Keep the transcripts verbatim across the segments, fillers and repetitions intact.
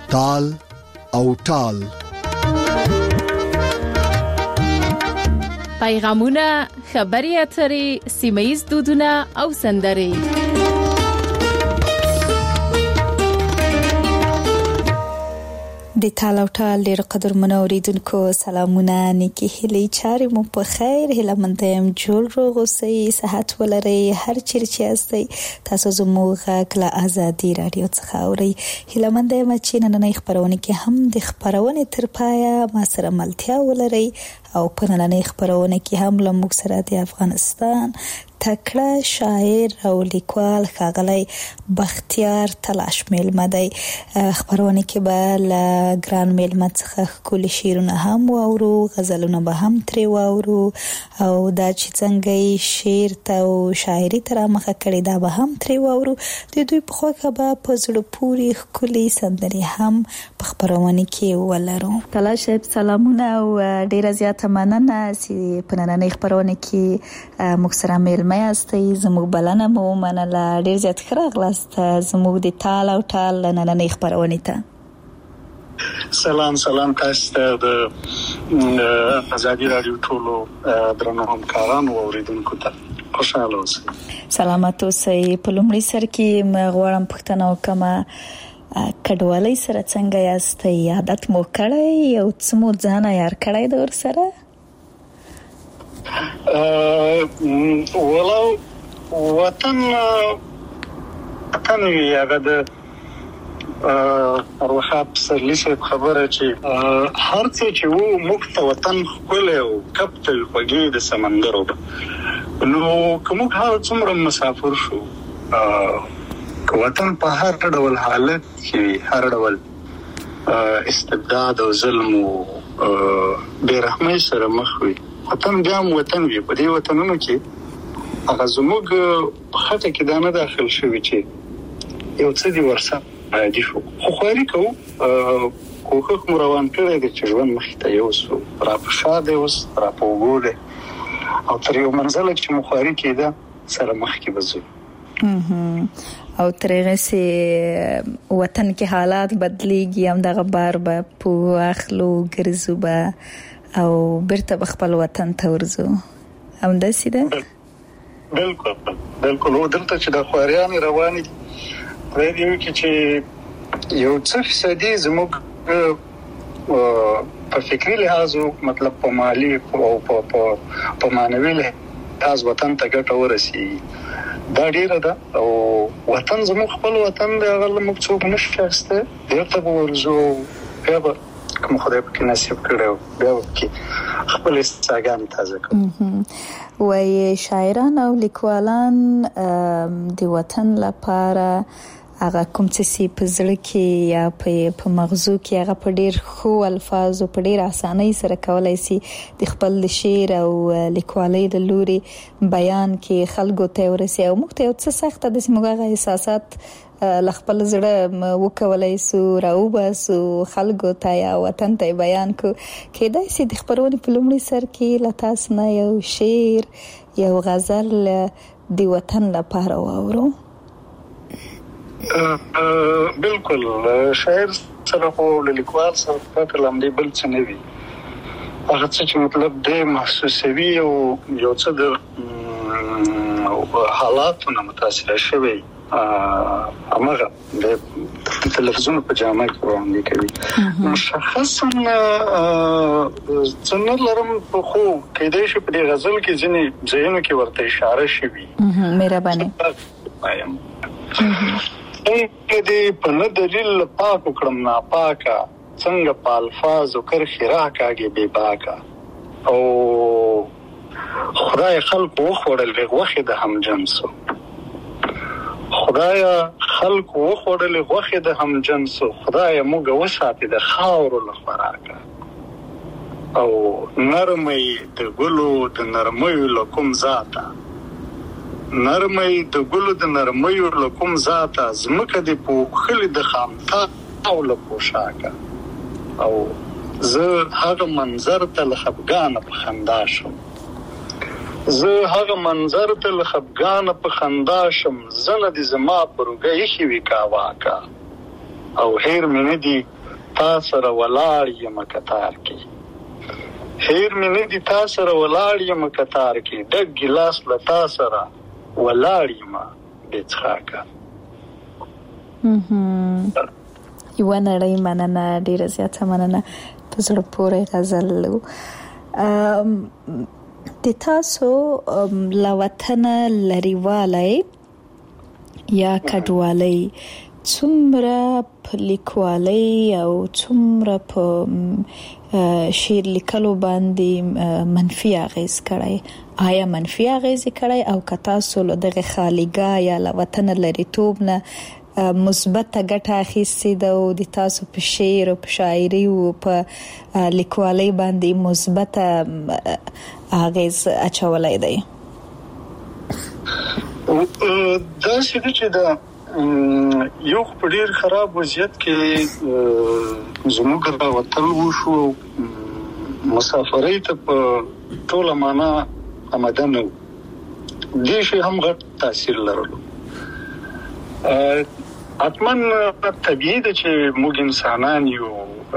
تال او ټال. پیغامونه، خبري اترې، سیمه‌ییز دودونه او سندرې. د تال او ټال ډېر قدرمنو اوریدونکو سلامونه، نیکی هیلې چارې مو په خیر، هیله مند یم جوړ روغ اوسئ، صحت ولرئ، هر چیرې چې یاستئ تاسو زموږ غږ له ازادي راډیو څخه اورئ. هیله مند یم چې نننۍ خپرونه کې هم د خپرونې تر پایه ما سره ملتیا ولرئ او په نننۍ خپرونه کې هم له موږ سره د افغانستان تکړه شاعر او لیکوال ښاغلی بختیار تلاش میلمه دی. خپرونه کې به له ګران میلمه څخه ښکلي شعرونه هم واورو، غزلونه به هم ترې واورو او دا چې څنګه یې شعر ته او شاعري ته رامخه کړې دا به هم ترې واورو. د دوی په خوښه به په زړه پورې ښکلي سندرې هم په خپرونه کې ولرو. تلاش صاحب سلامونه او ډېره زیاته مننه چې په نننۍ خپرونه کې موږ سره میلمه یاستئ. زموږ بلنه مو ومنله، ډېر زیات ښه راغلاست زموږ د تال او ټال نننۍ خپرونې ته. سلام سلام تاسو ته د ازادي راډیو ټولو درنو همکارانو او اوریدونکو ته خوشاله اوسئ. سلامات اوسئ. په لومړي سر کې غواړم پوښتنه وکړم کډوالۍ سره څنګه یاستئ؟ عادت مو کړی او څه مو ځان عیار کړی د ورسره؟ ولو وطن وطن وی هغه د ارواحات سرلی صاحب خبره چې هر څه چې وو موږ ته وطن ښکلی او کپتل خوږې د سمندرو به نو که موږ هر څومره مسافر شو که وطن په هر ډول حالت کې هر ډول استبداد او ظلم او بېرحمۍ سره مخ وي، وطن بیا هم وطن وي. په دې وطنونو کې هغه زموږ په خطه کې دا نه داخل شوي چې یو څه دي ورسره عادي شو، خو خواري کوو، کوښښ مو روان کړی دی چې ژوند مخې ته یوسو، را په شا دی اوس، را په اوږو دی او تر یو منزله چې مو خواري کېده سره مخکې به ځو. او تر هغه سي وطن کې حالات بدلیږي، هم دغه بار به په اخلو ګرځو به او بیرته خپل وطن ته ورځو. همداسې ده؟ بالکل بالکل. او دلته چې د خواریان رواني پرې دی چې یو څه فیصدي زموږ په فکری لحاظ مطلب په مالی او په په مانوي لحاظ وطن ته ګټه ورسیږي، دا ډیره ده. او وطن زموږ خپل وطن دی، هغه موږ څوک نشو شخصته بیرته ورځو، بیا به کوم خدای پکې نصیب کړو بیا کې خپل استعداد تازه کوو. وای شاعران او لیکوالان د وطن لپاره هغه کوم څه په زړه کې یا په مغزو کې هغه په ډیر خو الفاظ او په ډیر اسانۍ سره کولای شي د خپل شعر او لیکوالۍ د لوري بیان کې خلکو ته ورسي او موږ ته یو څه سخت د سیمګه احساسات لخپل زړه وکولای سو راوباسو خلکو ته یا وطن ته بیان کو. کېدای شي د خبرونې په لومړي سر کې لتاس نه یو شعر یو غزل د وطن لپاره واورو. بالکل. شاعر سره خو لیکوال سره په کلام دی بل څه نه وي، هغه څه چې مطلب د محسوسوي او یو څه د حالاتونو متاثر شوی امغه د تلفزیون په جامه کې وړاندې کوي. مشخصا څنګه لرم په خو کېدای شي په دې غزل کې ځینې ځایونو کې ورته اشاره شوی. مهرباني وایم څنګه دې په نه دلیل پاک وکړم ناپاکه، څنګه په الفاظو کرښې راکاږي بې باکه، او خدای خلق وخوړل غوښې د هم جنسو، خدای خلق وخوړل غوښې د هم جنسو، خدای موږ وساتې د خاورو له خوراکه، او نرمۍ د ګلو د نرمۍ له کوم ذاته، نرمۍ د ګلو د نرمۍ له کوم ذاته، زمکه د پوخلي د خامتا او له پوشاکه، او زه هغه منظر ته له خفګانه په خندا شم، زه هغه منظر ته له خفګانه په خندا شم، زنه د زما پروګه یې وی کاواکا، او هیر مې نه دي تا سره ولاړ یم کتار کې هیر مې نه دي تا سره ولاړ یم کتار کې ډک ګلاس له تا سره ولاړ یم بې څښاکه. یوه نړۍ مننه، ډېره زیاته مننه. په زړه پورې غزل و. د تاسو له وطنه لرېوالی یا کډوالۍ څومره په لیکوالۍ او څومره په شعر لیکلو باندې منفي اغیز کړی؟ آیا منفي اغیز کړی او که تاسو له دغه خالیګاه یا له وطنه لرېتوب نه مثبته ګټه اخیستې ده او د تاسو په شعر او په شاعري او په لیکوالۍ باندې مثبته اغیز اچولی دی؟ داسې ده چې دا یو په ډېر خراب وضعیت کې زموږ راوتل وشو، مسافرۍ ته په ټوله معنا آماده نه وو. دې شی هم غټ تاثیر لرلو. حتما طبیعي ده چې موږ انسانان یو،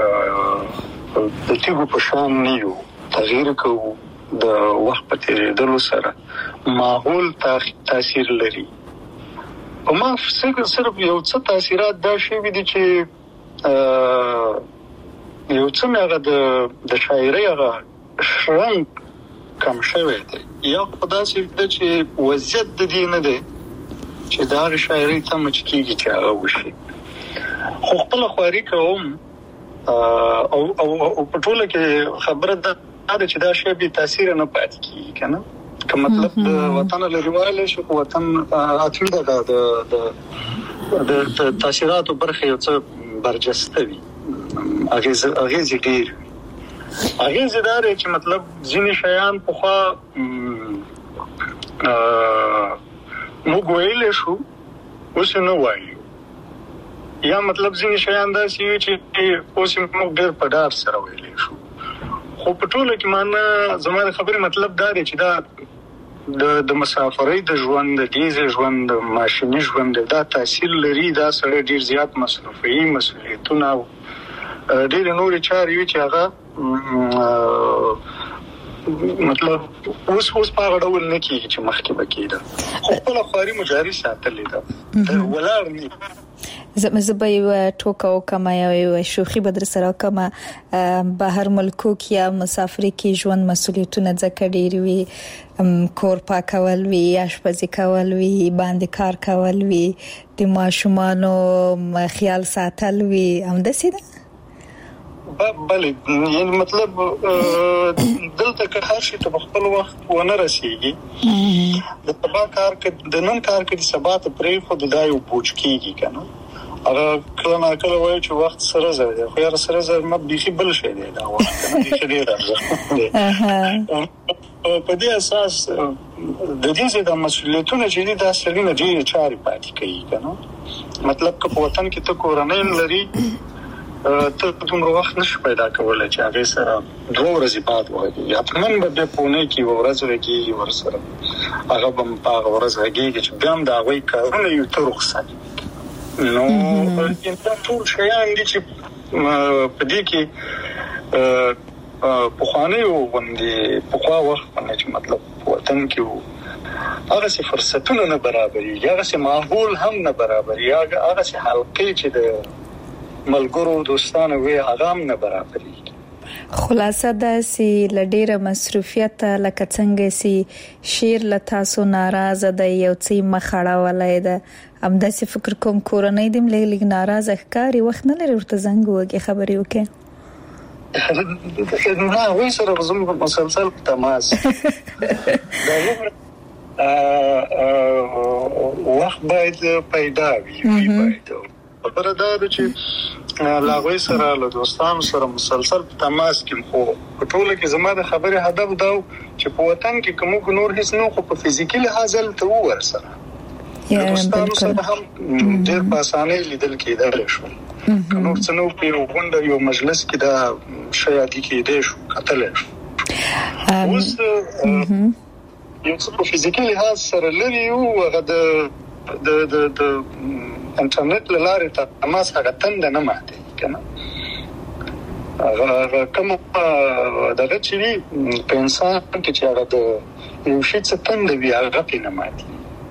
د تیږو په شان نه یو، تغییر کوو د وخت په تېرېدلو سره. ماحول تاثیر لري. په ما فکر صرف یو څه تاثیرات دا شوي دي چې یو څه مې هغه د شاعرۍ هغه شرنګ کم شوی دی. یا خو داسې ده چې وضعیت د دې نه دی چې د هغې شاعرۍ تمه چې کېږي چې هغه وشي. خو خپله خواري کوم او په ټوله کې خبره دا ده چې دا شی بې تاثیره نه پاتې کېږي که نه. که مطلب د وطن لرېوالی شي، خو وطن حتمي ده د تاثیراتو برخه یو څه برجسته وي، اغیزې ډېر وي. اغیزې دا دی چې مطلب ځینې شیان پخوا موږ ویلی شو، اوس یې نه وایو. یا مطلب ځینې شیان داسې وي چې اوس یې موږ ډېر په ډار سره ویلی شو. خو په ټوله کې معنا زما د خبرې مطلب دا دی چې دا د مسافرۍ د ژوند، د ډیزې ژوند، د ماشیني ژوند دا تاثیر لري. دا سړی ډېر زیات مصرفي مسؤلیتونه او ډېرې نورې چارې وي چې هغه مطلب اوس اوس په هغه ډول نه کېږي چې مخکې به کېده. خو خپله خواري مو جاري ساتلې ده، ولاړ نه. زه به یوه ټوکه وکړم یا یوه شوخي به در سره وکړم. بهر ملکو کې یا مسافرۍ کې ژوند مسؤلیتونه ځکه ډېر وي، کور پاکول وي، اشپزي کول وي، باندې کار کول وي، د ماشومانو خیال ساتل وي. همداسې ده؟ بله، یعنی مطلب دلته که هر شي ته په خپل وخت ونه رسېږي. د سبا کار که د نن کار که د سبا ته پرېښود دا یو بوج کېږي که نه. هغه کله ناکله وایي چې وخت سره زر دی، خو یاره سره زر نه، بیخي بل شی دی دا وخت، بیخي ډېر ارزښت دی. په دې اساس د دې ځای د مسؤلیتونه چې دي دا سړي نه ډېرې چارې پاتې کوي که نه. مطلب که په وطن کې ته کورنۍ هم لري، ته دومره وخت نشي پیدا کولی چې هغې سره دوه ورځې بعد وغږېږي. حتما به بیا په اونۍ کې یوه ورځ غږېږي ورسره، هغه به هم په هغه ورځ غږېږي چې بیا هم د هغوی کارونه یو ته رخصت. نو دا ټول شیان دي چې په دې کې پخوانیو غوندې پخوا وخت باندې چې مطلب په وطن کې وو، هغسې فرصتونه نه برابرېږي، هغسې ماحول هم نه برابرېږي، هغسې حلقې چې د ملګرو دوستانو وي هغه هم نه برابرېږي. خلاصه داسې له ډېره مصروفیته لکه څنګه چې شعر له تاسو ناراضه دی، یو څه یې مخ اړولی ده، همداسې فکر کوم کورنۍ دې هم لږ لږ ناراضه ښکاري. وخت نه لري ورته زنګ ووهې، خبرې وکړې؟ نه، هغوی سره زموږ مسلسل په تماس وخت باید پیدا وي. باید خبره دا ده چې له هغوی سره له دوستانو سره مسلسل په تماس کې. خو په ټوله کې زما د خبرې هدف دا و چې په وطن کې که موږ نور هېڅ نه، خو په فزیکي لحاظ هلته وو ورسره د دوستانو سره هم ډېر په اسانۍ لیدل کېدلی شول. که نور څه نه و، په یو غونډه یو مجلس کې دا شی عادي کېدی شو، کتلی شو. اوس یو څه په فزیکي لحاظ سره لرې یو، هغه د د د انټرنیټ له لارې تماس هغه تنده نه ماتېږي که نه. هغه کوم دغه چې په انسان کې چې هغه د یو شي څه تند وي هغه په نماتي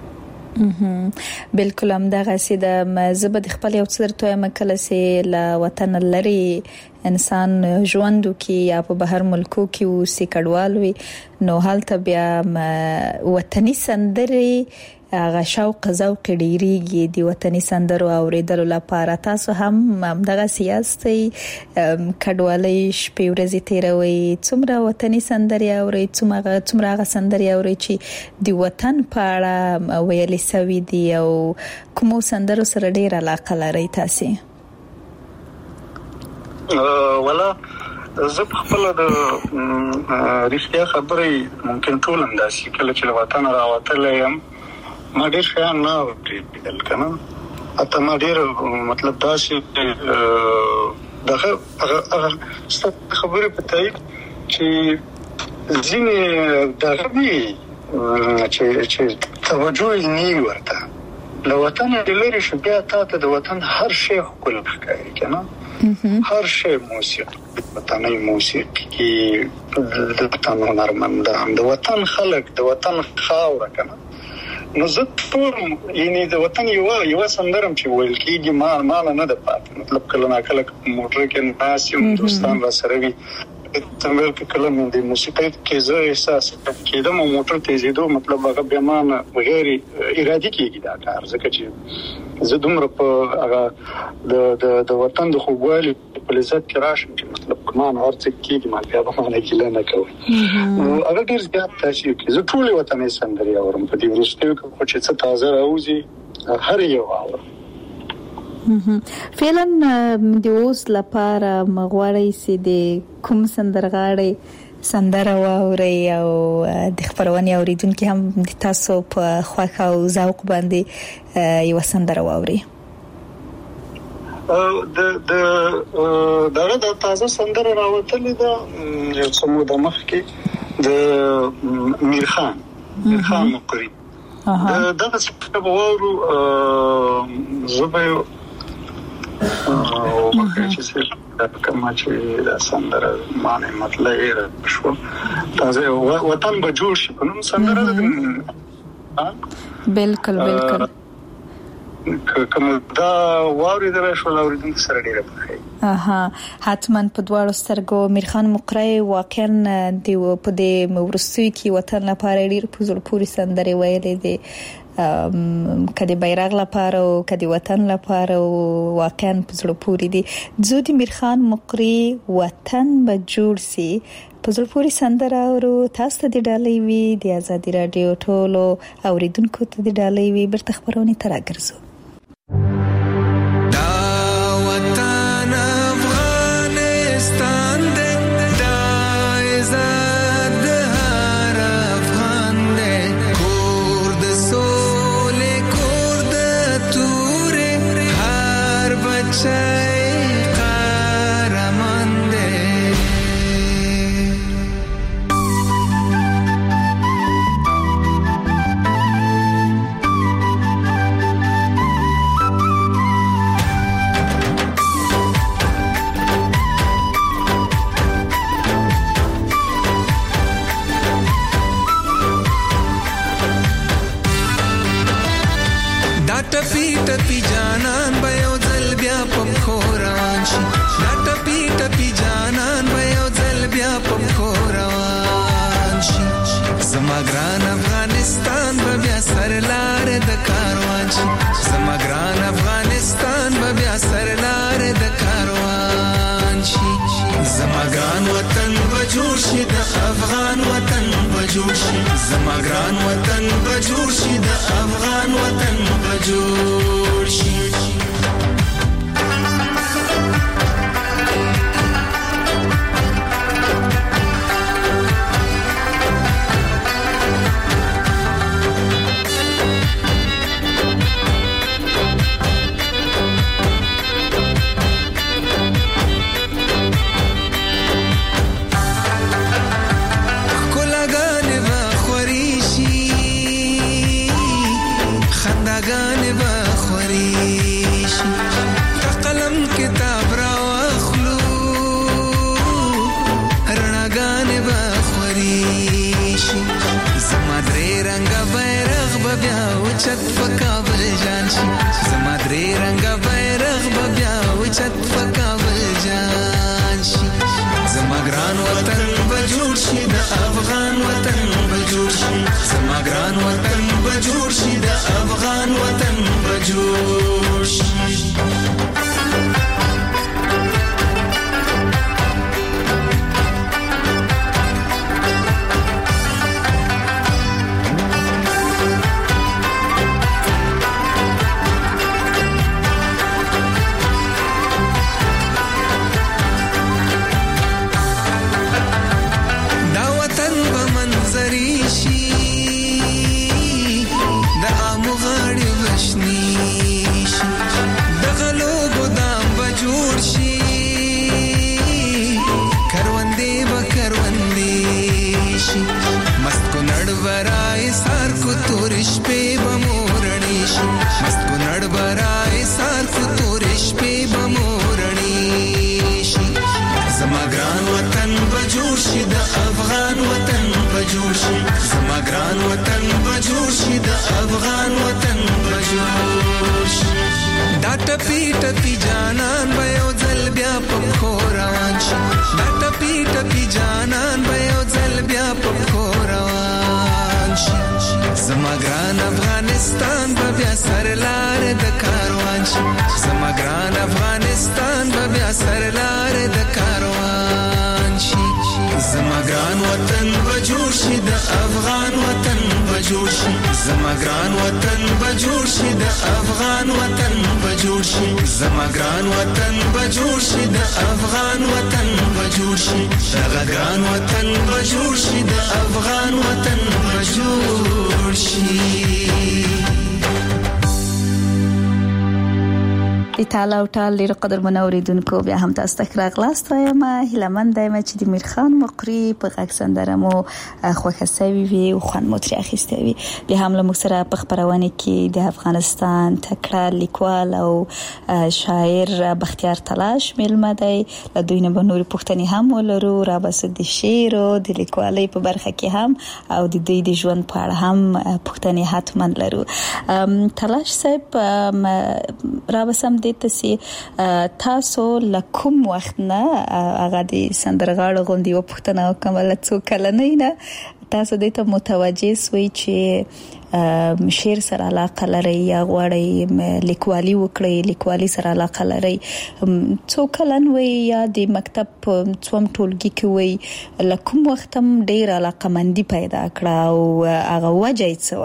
بالکل هم دغه سیده مزبد خپل یو څه درته مکله سي لا وطن لري انسان ژوندو کې یا په بهر ملکو کې او سي کډوال وي نو حالت بیا وطني سندري هغه شوق ذوق ډیریږي د وطني سندرو اوریدلو لپاره تاسو هم دغه سیاستي کډوالۍ شپې ورځې تیروي څومره وطني سندري اوري څومره څومره سندري اوري چې د وطن په اړه ویلي سوي دي او کوم سندرو سره ډیر علاقه لري تاسو ولا زه خپل د رښتیا خبرې ممکن ټول انداسي کله چې وطن راوتلم ما ډیر شان نه وکړل کنه اته ما ډیر مطلب دا چې دغه هغه خبره پته چې ځینې دغه وی چې چې توجه یې نه ورته لو وطن لري شو بیا ته د وطن هر شی خپل ښکاري کنه هر شی موسیقي وطني موسیقي د وطن هنرمندان د وطن خلک د وطن خاور کنه نو زه ټول یعنی د وطن یو یو سندرم چې ویل کېږي ما ما نه ده پاتې مطلب کله نا کله موټر کې ناس یو دوستان را سره وي تمل کې کله مې د موسیقۍ کې زه احساس کېدم موټر تیزیدو مطلب هغه به مان غیر ارادي کېږي دا کار ځکه چې زه دومره په هغه د د د وطن د خوږوالي په لذت کې راشم چې مطلب کمان ورڅ کېږي ما بیا به نه کېله نه کوي نو هغه ډیر زیات تاثیر کوي زه ټول وطني سندري اورم په دې ورستیو کې چې څه تازه راوځي هر یو اورم فعلا د اوس لپاره مغواړی سي د کوم سندرغاړي سندره واوري او د خبرونې اوریدونکو هم د تاسو په خواخ او ذوق باندې یو سندره واوري د د دغه د تازه سندره راوتلې ده یو څه مو د مخ کې د میر خان میر خان مقری دغه څه په وورو زبې او مخکې چې کما چې د سندره معنی مطلب یې شو تازه وطن به جوړ شي په نوم سندره بالکل بالکل کوم دا واري درښول اوریدونکو سره ډیره پخې اها حتما په دواړو سترګو میر خان مقری واقعا دی په دې مورستوي کې وطن لپاره ډیر په زړه پورې سندري ویلې دي کدی بیرغ لپاره او کدی وطن لپاره واقعا په زړه پورې دي زه د میر خان مقری وطن به جوړ سي په زړه پورې سندره اورو تاسو د ډالۍ وی د آزادي رادیو ټولو اوریدونکو ته د ډالۍ وی برته خبرونه تر راګرځو زماګران وطن بجوړ شي د افغان وطن بجوړ شي خنداګانې به بجوړ شي د افغان وطن بجوړ شي زما ګران وطن بجوړ شي د افغان وطن بجوړ شي زما ګران وطن بجوړ شي د افغان وطن بجوړ شي دا ټپي ټپي جانان به یو ځل بیا په پښو روان شي دا ټپي ټپي جانان به یو ځل بیا په پښو روان شي زما ګران افغانستان به بیا سرلار د کاروان شي زما ګران افغانستان به بیا سرلار د کاروان شي زما ګران وطن بجوړ شي د افغان وطن بجوړ شي زما ګران وطن بجوړ شي د افغان وطن بجوړ شي زما ګران وطن بجوړ شي د افغان وطن بجوړ شي دغه ګران وطن بجوړ شي د افغان وطن بجوړ شي د تعالی او تعالی ډیر قدر منوریدونکو بیا هم تاسو ته راغلاست وایم هیلمن دایم چې د میرخان مقری په غږ سندره مو خوښه سوي وي او خوان مو ترې اخیسته وي بیا هم له موږ سره په خبرونه کې د افغانستان تکړه لیکوال او شاعر بختیار تلاش ملمه دی له دوی نه به نورې پوښتنې هم ولرو را بس د شعر او د لیکوالۍ په برخه کې هم او د دوی د ژوند په اړه هم پوښتنې حتما لرو تلاش صاحب را بسم تاسو تاسو لکم وخت نه هغه د سندرغاړو غوندي و پښتنه کومه څو کله نه نه تاسو د ته متوجه سوي چې شعر سره علاقه لري یا غواړي لیکوالي وکړي لیکوالي سره علاقه لري څو کله نو یا د مکتب څوم ټولګي کې وي لکم وخت هم ډیر علاقه مندي پیدا کړه او هغه وجه یې څه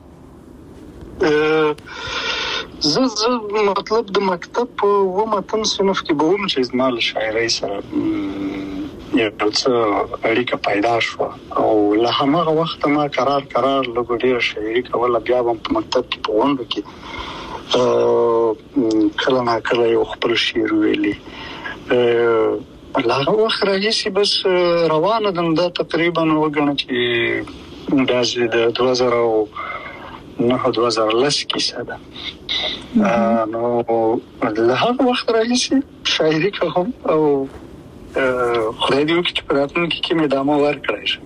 زه زه مطلب د مکتب و متن صنف کې به هم چې زمال شاعرۍ سره یو څه اړیکه پیدا شو او له هغه وخت ما قرار قرار لګو ډیر شاعري کوله بیا هم په مکتب کې په وند کې کله نه کله یو خپل شعر ویلي له هغه وخت راځي بس روانه ده تقریبا وګڼه چې د دوه زره نه دوه زره لس کې ساده نو له هغه وخت راځي شاعري کوم او خدای دې وکړي چې په راتلونکي کې مې دامه ورکړای شي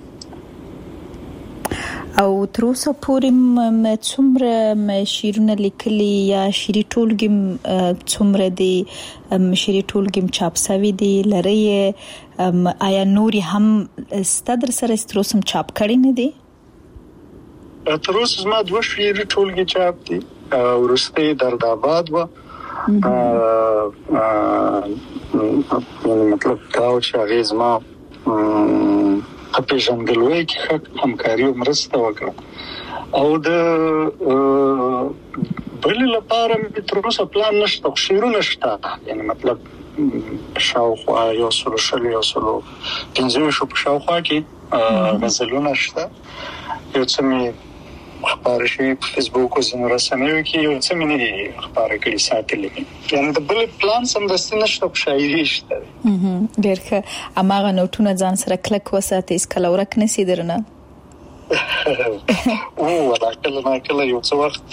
او تر اوسه پورې څومره شعرونه لیکلي یا شعري ټولګي څومره دي شعري ټولګي چاپ شوی دي لري آیا نوري هم ستدر سره ستروسم چاپ کړي نه دي تر اوسه زما دوه شعري ټولګي چاپ دي ورسته درد آباد و مطلب دا چې هغه زما په ژوندلوي کې همکاري او مرسته وکړه او د بل لپاره مې تر اوسه پلان نشته شعرونه شته یعنی مطلب شاوخوا یو سلو شل یو سلو پنځه شو په شاوخوا کې غزلونه شته یو څه مې خبر شي په فیسبوک او زموږ رسنیو کې یو څه مې نه خبر کړی ساتلې یعنی د بل پلان سم دستي نشته په شاعري شته ډېر ښه اماغه نوټونه ځان سره کلک وساتې اس کله ورک نسی درنه او ولا کله ما کله یو څه وخت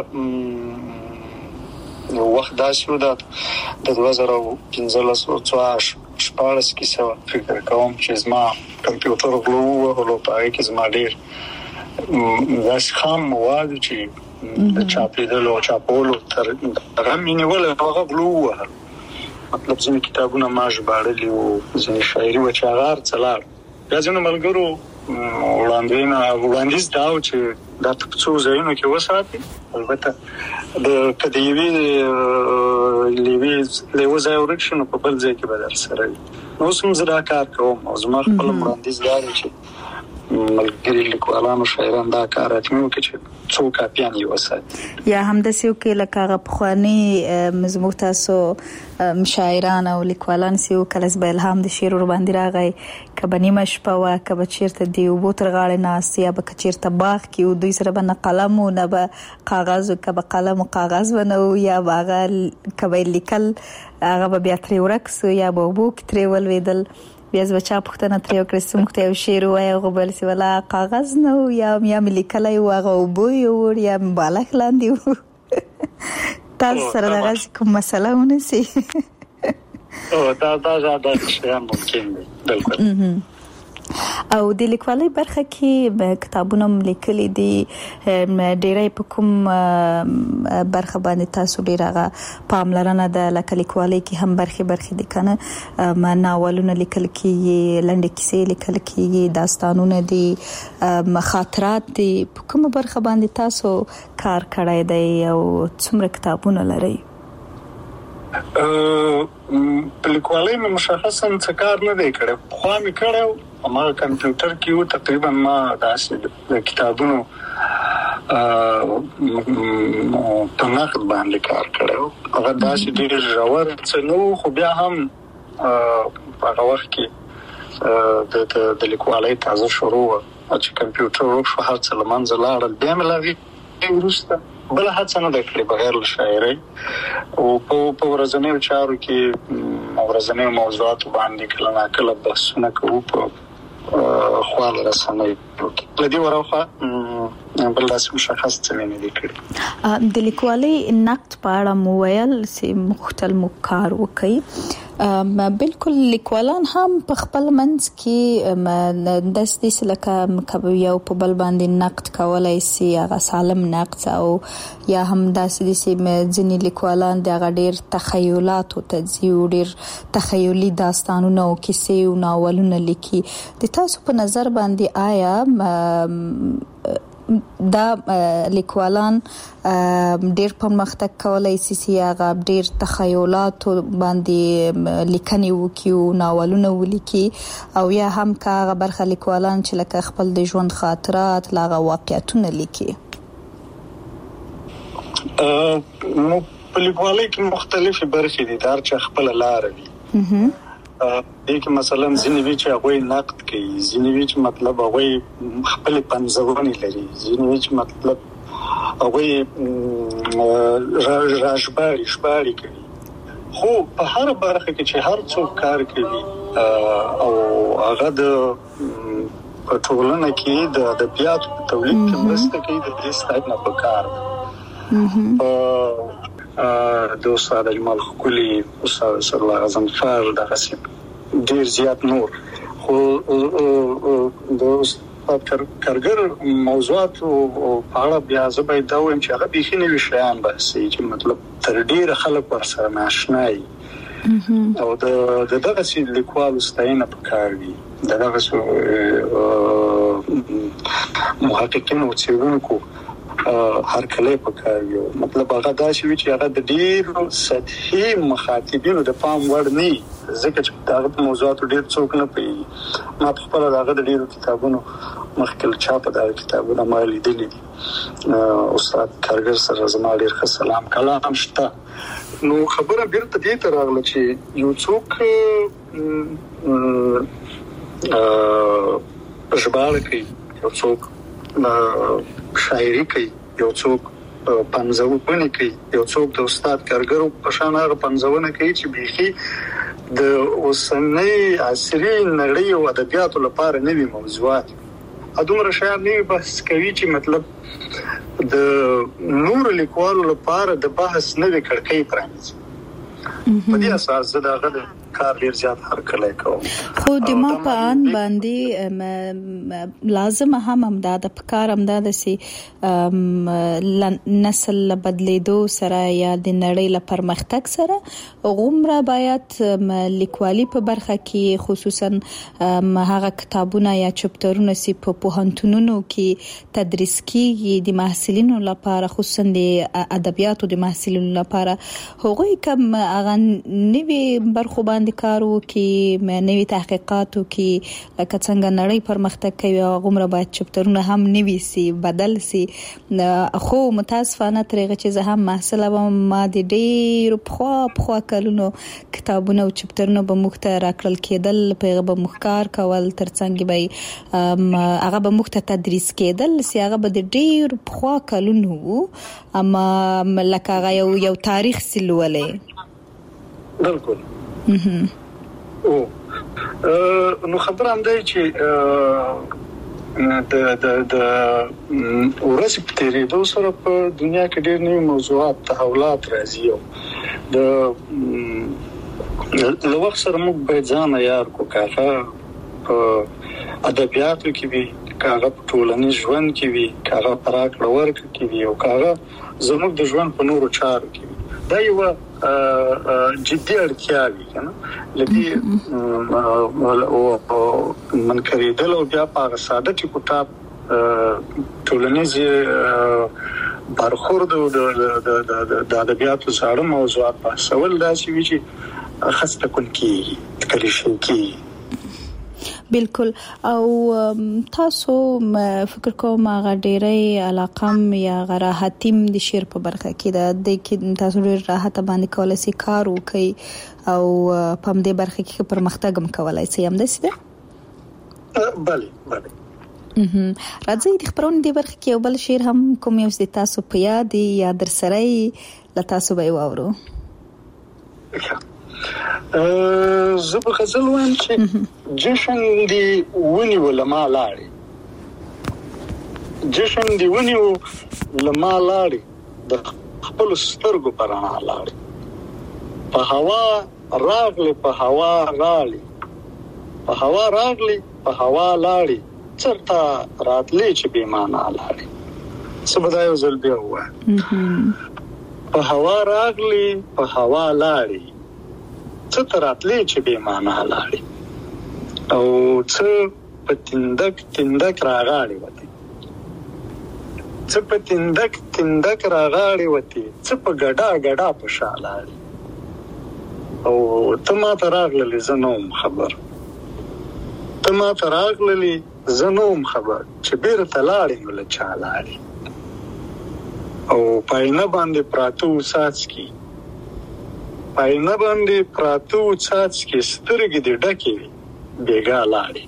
یو وخت داسې و د دوه زره پنځلس او شپاړس کې څه فکر کوم چې زما کمپیوټر غلو او پای کې زما ډېر داس خام مواد چې د چاپېدل او چاپولو تر هغه مینول هغه غلو مطلب ځینې کتابونه ما ژباړلي او ځینې شاعري و چې هغه څلار بیا ځینو ملګرو وړاندوینه وړاندیز دا و چې دا په څو ځایونو کې وساتي. البته د که د یوې لیوې له یوه ځای ورک شي نو په بل ځای کې به در سره وي. نو اوس هم زه دا کار کوم او زما خپل وړاندیز دا دی چې ملګري لیکوالانو شاعران دا کار حتمي وکړي چې څو کاپیان یې وساتي. یا همداسې وکړي لکه هغه پخواني زموږ تاسو شاعران او لیکوالان چې وو کله به الهام د شعر ورباندې راغی که به نیمه شپه وه که به چېرته د اوبو تر غاړې ناست یا به که چېرته باغ کې و دوی سره به نه قلم و نه به کاغذ و که به قلم و کاغذ به نه و یا به هغه که به لیکل هغه به بیا ترې ورک سو یا به اوبو کې ترې ولوېدل. بیا زه به چا پوښتنه ترې وکړه چې موږ ته یو شعر ووایه هغه به ویل چې ولا کاغذ نه و یا یا مې لیکلی و هغه اوبو یې وړ یا مې بالښت لاندې و. تاسو سره دغسې کوم مسله ونسي؟ دا دا دا شیان ممکن دي بلکل. او د لیکوالۍ برخه کې کتابونه لیکلي دي ډېری په کوم برخه باندې تاسو ډېر هغه پاملرنه ده لکه لیکوالۍ کې هم برخې برخې دي که نه ناولونه لیکل کېږي لنډې کیسې لیکل کېږي داستانونه دي خاطرات دي په کومه برخه باندې تاسو کار کړی دی او څومره کتابونه لرئ؟ په لیکوالۍ مې مشخصا څه کار نه دی کړی. پخوا مې کړی و ما کمپیوټر کې و تقریبا ما داسې د کتابونو په نقد باندې کار کړی و. هغه داسې ډېر ژور څه نه و خو بیا هم په هغه وخت کې د لیکوالۍ تازه شروع وه چې کمپیوټر ورک شو هر څه له منځه لاړل. بیا مې له هغې وروسته بله هڅه نه ده کړې بغیر له شاعرۍ او په ورځنیو چارو کې ورځنیو موضوعاتو باندې کله ناکله بحثونه کوو په خواله رسنیو کې. له دې وراخوا بل داسې مشخص څه مې نه دي کړي. د لیکوالۍ نقد په اړه مو ویل چې مختل مو کار وکړئ. بالکل لیکوالان هم په خپل منځ کې داسې لکه یو په بل باندې نقد کولای شي هغه سالم نقد او یا هم داسې چې ځینې لیکوالان د هغه ډېر تخیلاتو ته ځي او ډېر تخیلي داستانونه او کیسې او ناولونه لیکي. د تاسو په نظر باندې آیا دا لیکوالان ډېر پرمختګ کولای شي چې هغه ډېر تخیلاتو باندې لیکنې وکړي او ناولونه ولیکي او یا هم که هغه برخه لیکوالان چې لکه خپل د ژوند خاطرات هغه واقعیتونه لیکي؟ نو په لیکوالۍ کې مختلفې برخې دي، هر چا خپله لاره وي. دې کې مثلا ځینې وي چې هغوی نقد کوي، ځینې وي چې مطلب هغوی خپلې پنځونې لري، ځینې وي چې مطلب هغوی راژباړي ژباړي کوي. خو په هر برخه کې چې هر څوک کار کوي او هغه د په ټولنه کې د ادبیاتو په تولید کې مرسته کوي، د دې ستاینه پکار ده. د استاد اجمل خکولی، استاد سرلا غزنفر، دغه ډیر زیات نور. خو د استاد کارګر موضوعات په اړه بیا زه باید دا وایم چې هغه بیخي نوي شیان بحثي چې مطلب تر ډیره خلک ورسره ناشنا وي او د دغسې لیکوالو ستاینه پکار وي، د دغسې محققینو او څېړونکو هرکلی پکار وي. مطلب هغه داسې وي چې هغه د ډېرو سطحي مخاطبینو د پام وړ نه وي، ځکه چې هغه په موضوعاتو ډېر څوک نه پوهېږي. ما په خپله د هغه د ډېرو کتابونو مخکې له چاپه دغه کتابونه ما لیدلي دي. استاد کارګر سره زما ډېر ښه سلام کلام شته. نو خبره بیرته دې ته راغله چې یو څوک ژباړه کوي، یو څوک شاعري کوي، یو څوک پنځونه کوي، یو څوک د استاد کارګر په شان هغه پنځونه کوي چې بیخي د اوسنۍ عصري نړۍ او ادبیاتو لپاره نوي موضوعات دومره شیان نوي بحث کوي چې مطلب د نور لیکوالو لپاره د بحث نوې کړکۍ پرانیزي. په دې اساس زه د هغه د کار ډیر زیات هرکلی کوم. خو د ما په ان باندې لازم هم همدا د پکار همدا د سي نسل بدلیدو سره یا د نړۍ له پرمختګ سره غومره باید لیکوالي په برخه کې خصوصا هغه کتابونه یا چپټرونه سي په پوهنتونونو کې تدریس کیږي د محصلینو لپاره، خصوصا د ادبیاتو د محصلینو لپاره. هغوی کوم هغه نوي برخو باندې کار وکړي، نوي تحقیقات وکړي، لکه څنګه نړۍ پرمختګ کوي غومره باید چپټرونه هم نوي سي، بدل سي. خو متاسفانه ترغه چې زه هم محصله وم، ما د ډېر خوا خوا کلونو کتابونه او چپټرونه به مخته راکړل کېدل، په هغه به مخکار کول، ترڅنګ به هغه به مخته تدریس کېدل، سي هغه به د ډېر خوا کلونو اما لکه هغه یو یو تاریخ سلولې. بالکل. او نو خبر هم دی چې د د د ورځ په تیریدو سره په دنیا کې ډېر نوي موضوعات تحولات راځي. او د له وخت سره موږ باید ځان عیار کړو، کاغه په ادبیاتو کې وي، کاغه په ټولنیز ژوند کې وي، کاغه په راکړه ورکړه کې وي، او کاغه زموږ د ژوند په نورو چارو کې وي. دا یو جدي اړتیا وي کنه لدی او منکریدل او بیا په ساده ټکوټاپ ټولنیز برخورد د د ادبیاتو سره موضوعات بحثول داسې وي چې خاصه کول کی کلیشن کی. بالکل. او تاسو فکر کوم هغه ډېرې علاقم یا راحتیم د شعر په برخه کې ده، د کې تاسو ډېر راحت باندې کولای شئ کار وکړئ او په دې برخه کې پرمختګ هم کولای شئ. هم ده؟ بله بله. راځي د خبرونو د برخه کې یو بل شعر هم کوم یو چې تاسو په یاد یا در سره ل تاسو به واورو. زه به غزل وایم چې جشن دی ونی ولما لاړې، جشن دی ونی ولما لاړې، د خپل سترګو پرانا لاړې، په هوا راغلی په هوا راغلی، په هوا راغلی په هوا لاړې، چرته راتلې چې بې معنا لاړې. څه به دا یو ځل بیا ووایم. په هوا راغلی په هوا لاړې، څه تراتلې چې بې معنا لاړې، او څه په تندک تندک راغاړې وتی، څه په تندک تندک راغاړې وتی، څه په ګډا ګډا په شا لاړې، او ته ما ته راغللې زه نه وم خبر، ته ما ته راغللې زه نه وم خبر، چې بیرته لاړې نو له چا لاړې، او پاینه باندې پراته و څاڅکي، پاینه باندې پراته و څاڅکي، سترګې دې ډکې وي بېګا لاړې.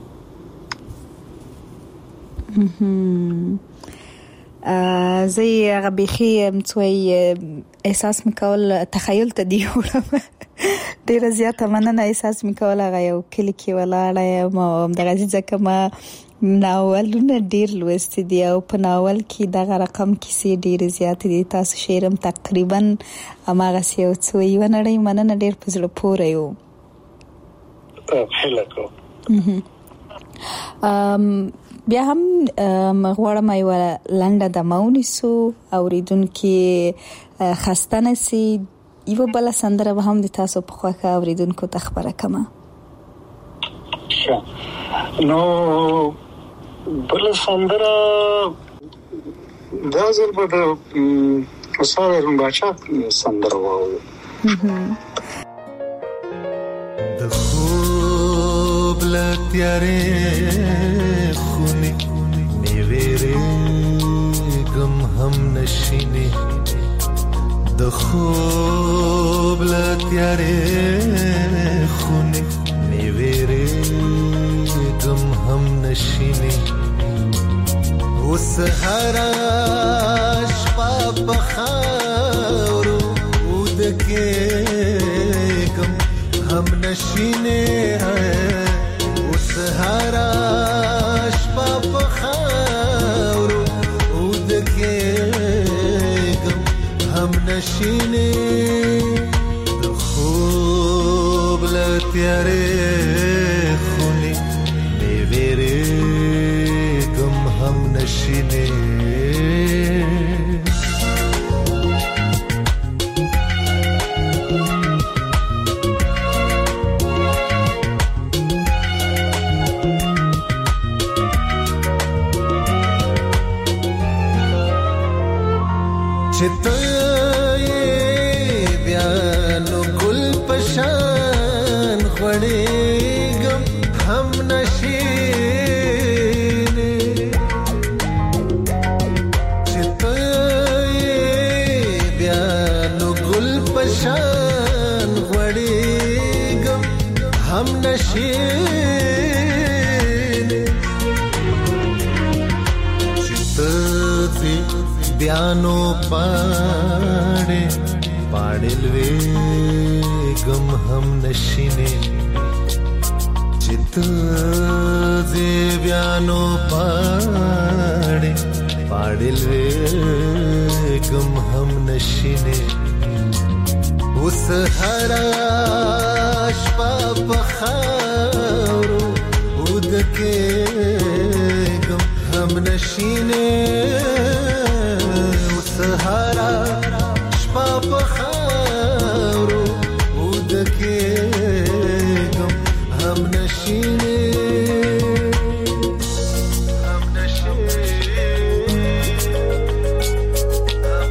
زه هغه بیخي مڅوی احساس میکول تخیل ته دی وړم، ډېره زیاته مننه. احساس میکول هغه یو کلی کې ولاړه یم او همدغه ځکه ما ناولونه ډېر لوستي دي او په ناول کې دغه رقم کیسې ډېرې زیاتې دي. تاسو شعر هم تقریبا هماغسې یو څه یوه نړۍ مننه، ډېر په زړه پورې و. هیله کوم. بیا هم غواړم یوه لنډه دمه ونیسو، اورېدونکي خسته نسي. یوه بله سندره به هم د تاسو په خوښه اورېدونکو ته خبره کړمه. نو بله سندره دا ځل به د استاد هارون باچا سندره واورو. د خوب له تیارې خونې مې وېرېږم هم نشینې، د خوب له تیارې خونې مې وېرېږم هم نشینې، اوس هره شپه په خاورو ودکېږم هم نشینې، اوس هره شپه په خاورو ودکېږم هم نشینې، د خوب له تیارې خونې نه ویریږم هم نشینې چې ته یې بیا نو ګل پشان غوړېږم هم نشینې چې ته یې بیا نو ګل پشان غوړېږم هم نشینې چې ته بیانو پاڑے پاڑل ویگم هم نشینے چت زی بیانو پاڑے پاڑل ویگم هم نشینے اس حراش پاپ خاورو ادکے گم هم نشینے سهارا شپا په خاورو ودکېږم هم نشینې هم نشینې هم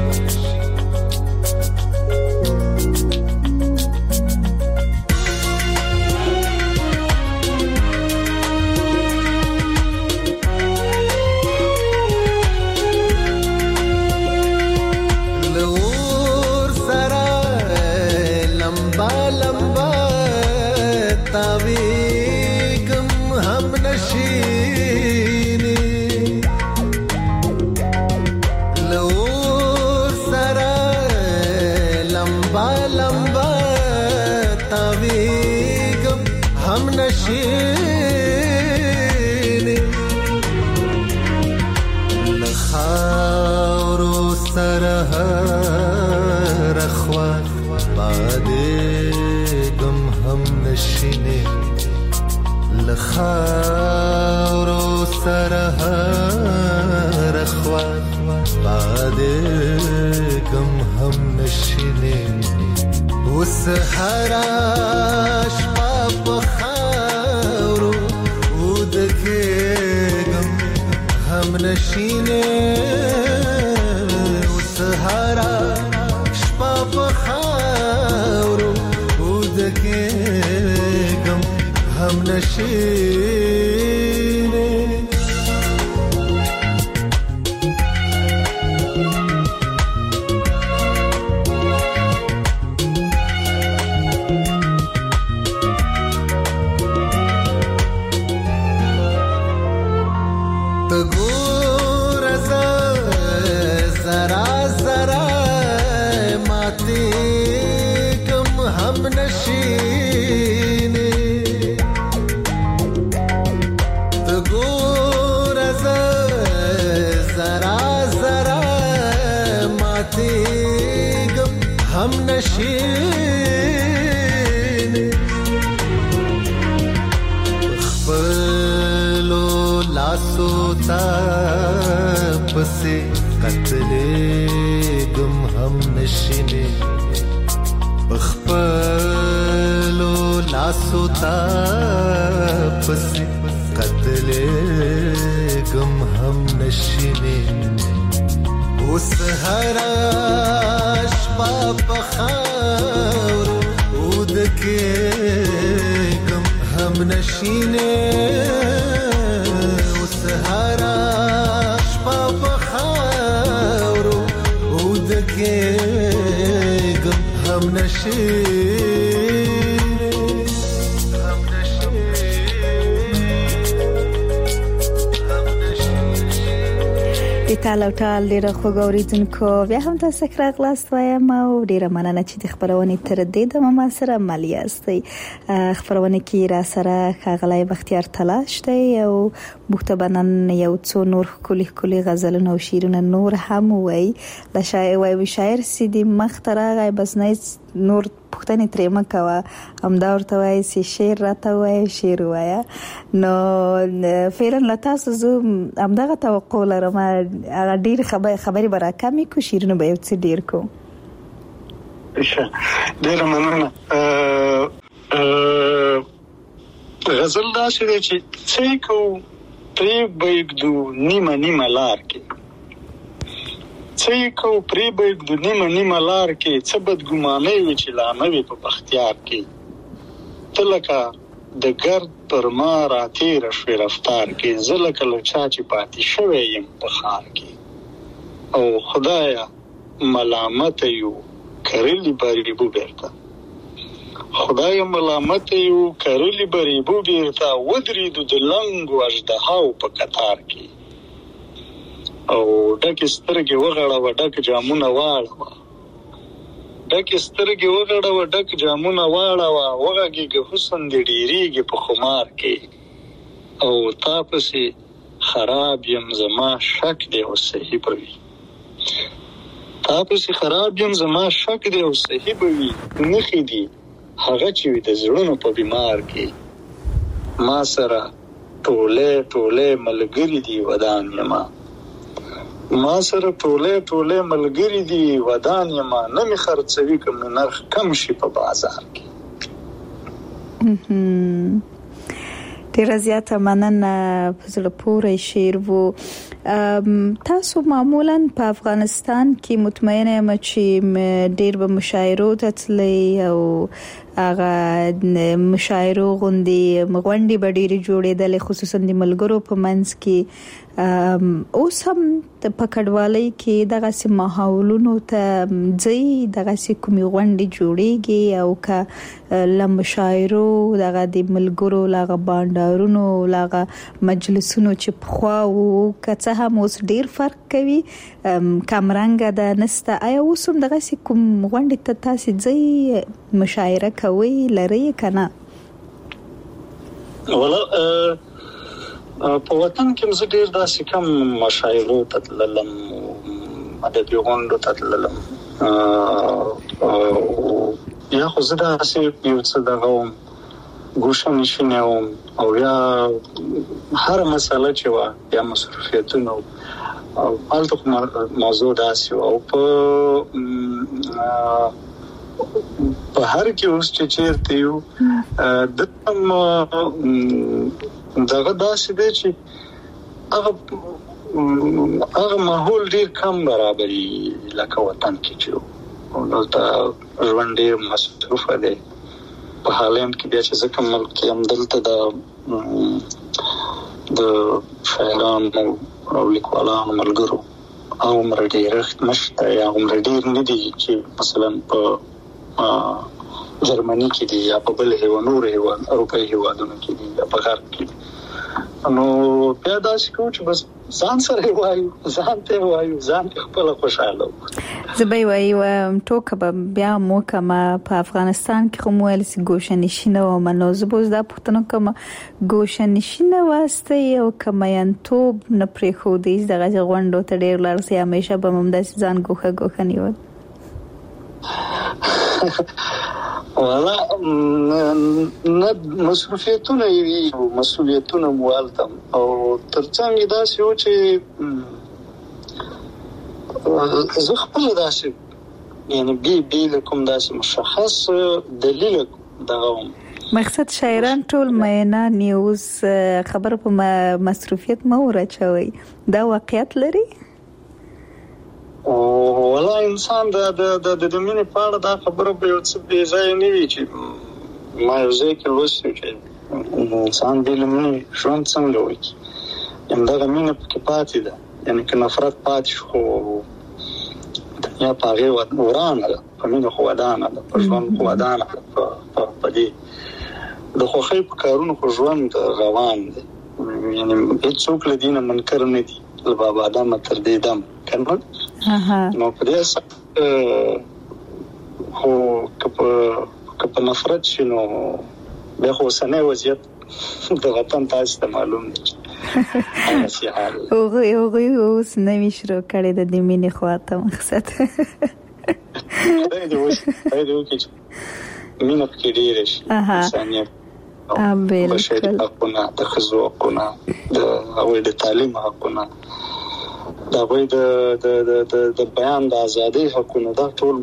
نشینې لخاورو سره رخوا بادېږم هم نشینې لخاورو سره رخوا بادېږم هم نشینې اوس هره شپه په خاورو ودکېږم هم نشینې اوس هره شپه په خاورو ودکېږم هم نشینې هم نشینې خپلو لاسو ته پسې قتلېږم هم نشینې خپلو لاسو ته پسې قتلېږم هم نشینې اوس هره شپه په خاورو ودکېږم هم نشینې اوس هره شپه په خاورو ودکېږم هم نشینې هم د ټال او ټال ډیره خوږ اوریدونکو بیا هم تاسو سره غلاست وایم او ډیره مننه چې د خبرونه تر دې د ما سره مالی استي خبرونه کې را سره خغلای بختیار تلاش دی او مختبنن یو څو نور کلی کلی غزلونه او شیرونه نور هم وای د شاعر وای شاعر سیدی مخترغه بس نه نور پوښتنې ترې مه کوه، همدا ورته وایي چې شعر راته وایه، شعر وایه. نو فعلا له تاسو زه همدغه توقع لرم، هغه ډېر خبرې به راکمې کړو، شعرونه به یو څه ډېر کړو. ډېره مننه. غزل داسې دی چې څه کوو پرې بېږدو نیمه نیمه لار کې، څه کوو پرې بېږدو نیمه نیمه لار کې، څه بدګمانۍ وي چې لا نه وي په بختیار کې. ته لکه د ګرد پر ما راتېره شوې رفتار کې، زه لکه له چا چې پاتې شوی یم په ښار کې. او خدایه ملامته یو کرلی بریبو بیرته، خدای ملامت یو کرلی بریبو بیرته، ودرېدو د لنګو اژدهاو په کتار کې. او ډکې سترګې وغړوه ډک جامونه واړوه، ډکې سترګې وغړوه ډک جامونه واړوه، وغږېږه حسن دې ډېرېږي په خمار کې. او تا پسې خراب یم زما شک دی او صحیح به وي، تا پسې خراب یم زما شک دی او صحیح به وي. نښې دي هغه چې وي د زړونو په بیمار کې، ما سره ټولې ټولې ملګري دي ودان یما، ما سره ټولې ټولې ملګري دي ودان یما، نه مې خرڅوي که مې نرخ کم شي په بازار کې. ډېره زیاته مننه، په زړه پورې شعر و. تاسو معمولا په افغانستان کې مطمئنه یم چې ډېر به مشاعرو ته تلئ او هغه مشاعرو غوندې غونډې به ډېرې جوړېدلې، خصوصا د ملګرو په منځ کې. اوس هم په کډوالۍ کې دغسې ماحولونو ته ځئ، دغسې کومې غونډې جوړېږي او که له مشاعرو دغه د ملګرو له بانډارونو له مجلسونو چې پخوا وو که څه هم اوس ډېر فرق کوي، کمرنګه ده نسته، آیا اوس هم دغسې کوم غونډې ته تاسې ځئ، مشاعره کوئ، لرئ که نه؟ والله په وطن کې زه ډېر داسې کم مشاعرو ته تللم، ادبي غونډو ته تللم، یا خو زه داسې یو څه دغه وم ګوشه نشینی وم، او یا هره مسله چې وه یا مصروفیتونه هلته خو موضوع داسې وه. او په په هر کې اوس چې چېرته یو دلته دغه داسې دی چې هغه هغه ماحول ډېر کم برابري لکه وطن کې چې وو. دلته ژوند ډېر مصروفه دی. په هالند کې بیا چې زه کوم ملک کې یم، دلته د د شاعرانو او لیکوالانو ملګرو هغومره ډېرښت نشته، یا هغومره ډېر نه دي چې مثلا په جرمني کې دي یا په بل هېواد نورو هېواد اروپایي هېوادونو کې دي یا په غرب کې دي. نو بیا داسې کوو چې بس ځان سره یې وایو، ځان ته یې وایو، ځان ته خپله خوشحاله وو. زه به یې وایي ټوکه به بیا هم وکړم، په افغانستان کې خو مو ویل چې ګوشه نشینه وم، نو زه به اوس دا پوښتنه کوم، ګوشه نشینه واستئ او که میینتوب نه پرېښودئ دغسې غونډو ته ډېر لاړئ، همیشه به هم همداسې ځان ګوښه ګوښه نیول؟ والا نه مصروفیتونه یې وي، مسؤلیتونه مو هلته، او ترڅنګ یې داسې و چې زه خپله داسې یعنې بې بې له کوم داسې مشخص دلیل دغه وم. مقصد شاعران ټول میینان یې، اوس خبره په مصروفیت مه ورچوئ، دا واقعیت لري؟ ولا انسان د د د د مینې په اړه دا خبره به یو څه بې ځایه نه وي چې ما یو ځای کې لوستي چې انسان بې له مینې ژوند څنګه وکړي، همدغه مینه پکې پاتې ده، یعنې که نفرت پاتې شو خو دنیا په هغې ورانه ده، په مینه خو ودانه ده، په ژوند خو ودانه ده، په دې د خوښۍ په کارونو خو ژوند روان دی، یعنې هېڅوک له دې نه منکر نه دي، له بابا آدمه تر دې دم کنه. نو په دې اساس خو که په نفرت شي نو بیا خو اوسنی وضعیت د وطن تاسو ته معلوم دی هغوی هغوی اوس نوي شروع کړی د دې مینې خواته مقصد خدای دې وکړي خدای دې وکړي مینه پکې ډېره شي انسانیت بشري حقونه د ښځو حقونه د هغوی د تعلیم حقونه د هغوی د د بیان د ازادۍ حقونه دا ټول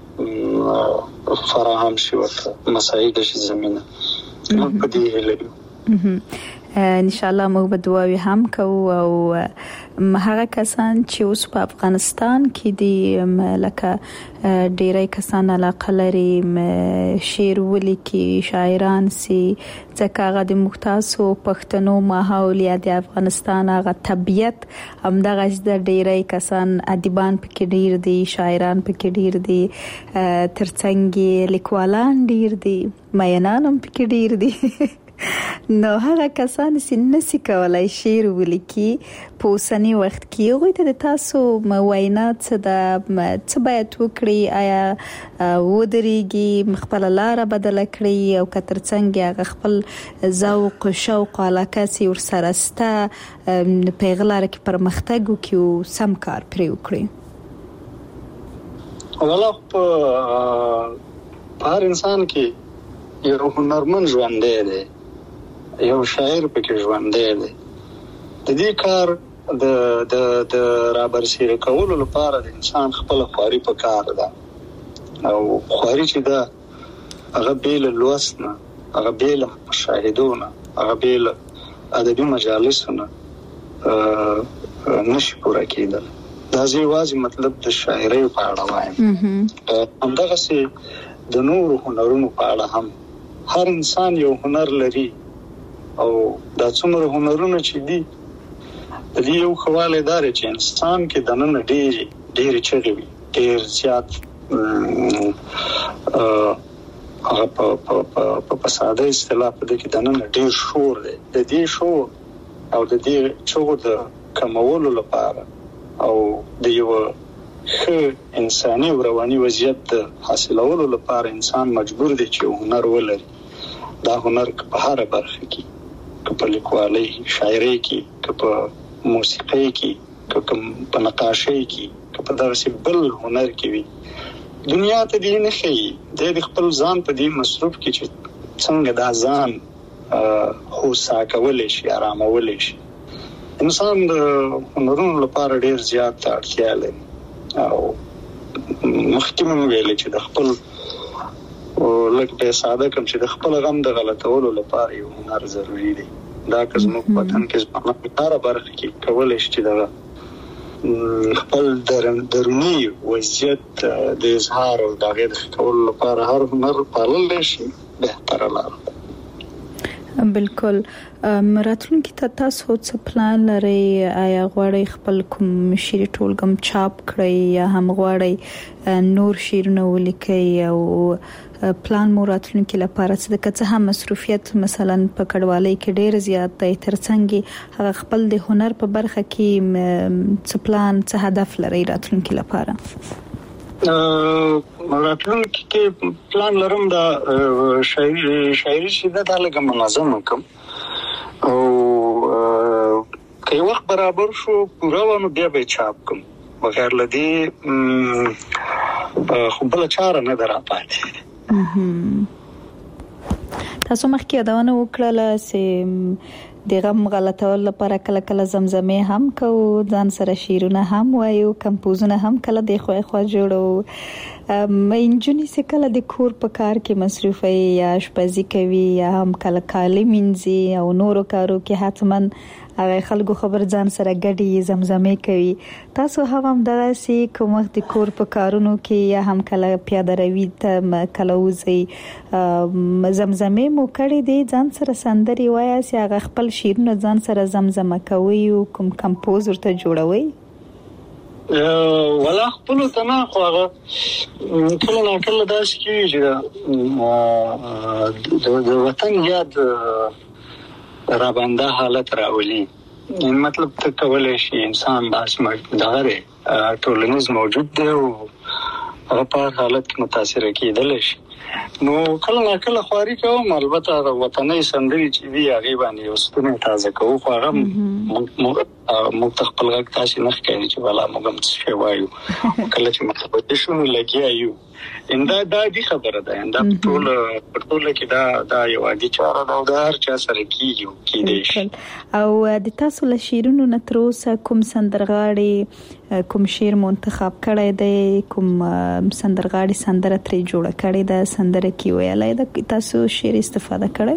فراهم شي ورته مساعد شي زمینه موږ په دې هیله یو ان شاء الله موږ به دعاوې هم کوو او هغه کسان چې اوس په افغانستان کې دي لکه ډېری کسان علاقه لري شعر ولیکي شاعران سي ځکه هغه د مختاسو پښتنو ماحول یا د افغانستان هغه طبیعت همدغه د ډېری کسان ادیبان پکې ډېر دي شاعران پکې ډېر دي ترڅنګ لیکوالان ډېر دي مینان هم پکې ډېر دي نو هغه کسان چې نسی کولای شعر ولیکي په اوسنی وخت کې هغوی ته د تاسو وینا څه ده څه باید وکړي آیا ودرېږي خپل لاره بدله کړي او که ترڅنګ هغه خپل ذوق شوق علاقه چې ورسره سته په هغه لاره کې پرمختګ وکړي او سم کار پرې وکړي والله په هر انسان کې یو هنرمند ژوندی دی یو شاعر پکې ژوندی دی د دې کار د د د رابرسېره کولو لپاره د انسان خپل خواري په کار ده او خواري چې ده هغه بیل لوست نه هغه بیل مشاهدونه هغه بیل ادبي مجالسونه نشي پوره کېدل دا یوازې مطلب د شاعرۍ په اړه وایم همدغسې د نورو هنرونو په اړه هم هر انسان یو هنر لري او دا څومره هنرونه چې دي د دې یو خواله دار چې انسان کې د نن ډېر ډېر چغې وي ډېر زیات هغه په په په ساده اصطلاح په دې کې د نن ډېر شور دی د دې شور او د دې چغو د کمولو لپاره او د یو ښه انساني او رواني وضعیت حاصلولو لپاره انسان مجبور دی چې هنر ولري دا هنر په هر برخه کې په لیکوالۍ شاعرۍ کې په موسیقۍ کې په نقاشۍ کې په دغسې بل هنر کې وي دنیا ته دې نه ښیي د خپل ځان په دې مصروف کې چې څنګه دا ځان هوسا کولی شي آرامولی شي انسان د هنرونو لپاره ډېر زیات اړتیا لري او مخکې مې ویلې چې د خپل لکه په ساده کوم چې د خپل غم د غلطولو لپاره یو هنر ضروری دی دا که زموږ وطن کې زموږ لپاره برخه کې کولی شي چې د خپل دروني وضعیت د اظهار او د هغې د ښه کولو لپاره هر هنر پاللی شي بهتره لاره بالکل راتلونکي ته تاسو څه پلان لرئ آیا غواړئ خپل کوم شعري ټولګه چاپ کړئ یا هم غواړئ نور شعرونه ولیکئ او پلان مو راتلونکي لپاره څه ده که څه هم مصروفیت مثلا په کډوالۍ کې ډېر زیات دی ترڅنګ هغه خپل د هنر په برخه کې څه پلان څه هدف لرئ راتلونکي لپاره راتلونکي کې پلان لرم دا شاعري شاعري چې دا لږه منظم کوم او که وخت برابر شو پوره ونه بیا به چاپ کوم بغیر لدی خو بل چاره نه درapاتې تاسو مخکې یادونه وکړه چې د غم غلطول لپاره کله کله زمزمه هم کو ځان سره شیرونه هم وایو کمپوزونه هم کله د خو خو جوړو مینجونی سه کله د کور په کار کې مصروفه یا شپزي کوي یا هم کله کالي منځي او نورو کارو کې حتمن هغه خلکو خبر ځان سره ګډي زمزمه کوي تاسو هم دغه سي کوم وخت کور په کارونو کې یا هم کله پیاده روي ته کله وزي زمزمه مو کړی دي ځان سره سندري وایي چې هغه خپل شیرونه ځان سره زمزمه کوي او کوم کمپوزر ته جوړوي ولا خپل ته نه خو هغه کله نه کله داسې کیږي د وطن یاد را باندې حالت راولي مطلب ته کولای شي انسان داس مداري ټولنیز موجود دی او هغه په حالت کې متاثر کېدل شي نو کله نه کله خواري کوم البته د وطني سندري چې وی هغه باندې اوسونه تازه کوو خو هغه موږ خپل غږ تاسو نه ښکاري چې والا موږ هم څه وایو کله چې مخبرې شنو لګیایو انده دا دي خبره ده انده ټول ټول کې دا دا یو عادي چاره ده او دا هر چا سره کیږي کیدی شي. او د تاسو له شیرونو نه تر اوسه کوم سندرغاړي کوم شیر منتخب کړی دی کوم سندرغاړي سندره ترې جوړه کړې ده سندره کی ویلای ده تاسو شیر استفاده کړی؟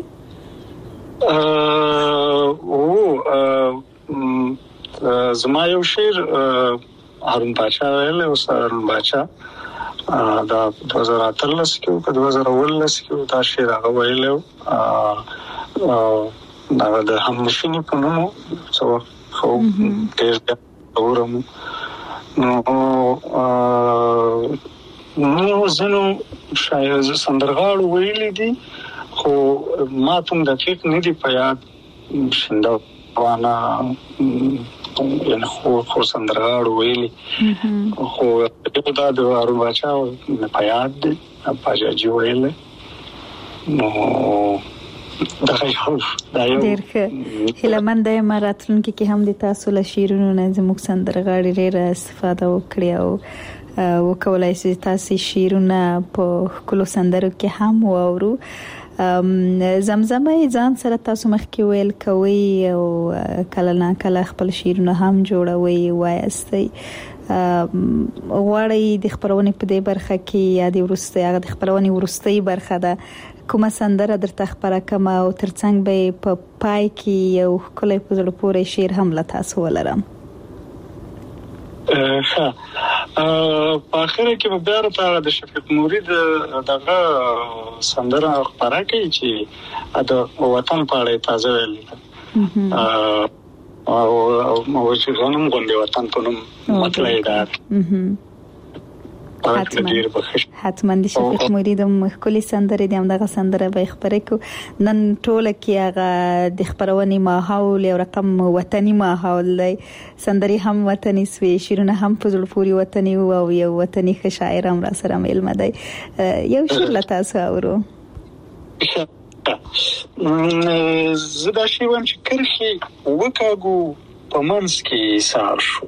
او زما یو شیر هارون بادشاہ ویل او هارون بادشاہ دا دو هزار اتلس کې او دو هزار اولس کې دا شیر هغه ویل او دا د همنشینی په نوم څو خو ډېر اورم نو نو زنو شاید سندرغاړو ویل دي خو ما ته د فکر نه دی په یاد شنده وانا یعنی خو خو سندرغاړو ویلي خو دا د هارون بادشاہ په یاد دی پاجاجي ویل نو دا یو دا یو ډېر ښه هیله مند یم راتلونکي کې هم د تاسو له شیرونو نه زموږ سندرغاړي ډېره استفاده وکړي او وکولای شي تاسو شیرونه په کلو سندرو کې هم واورو. زمزمه ځان سره تاسو مخکې ویل کوي او کله نه کله خپل شیرونه هم جوړوي وایستي غواړي د خبرونې په دې برخه کې یا د ورستي هغه د خبرونې ورستي برخه ده کومه سندره درته خبره کما او ترڅنګ به په پای کې یو کله په زړه پورې شیر هم لا تاسو ولرم. ها په اخر کې به بیا ته د شفیق مرید دغه سندره خبره کوي چې د وطن په اړه تازه ویل او او چې غنم غونډه وطن په نوم مطلب دا حتما د شفیق مرید مخکلي سندره دي هم دغه سندره به خبرې کو نن ټوله کې هغه د خبرونې ماحول او رقم وطني ماحول دی سندري هم وطني سوي شیرونه هم په زړه پوري وطني او یو وطني شاعر هم را سره مل مدای یو شیر لته تاسو اورو زدا شی وم چې کرخي وکاګو په منس کې سار شو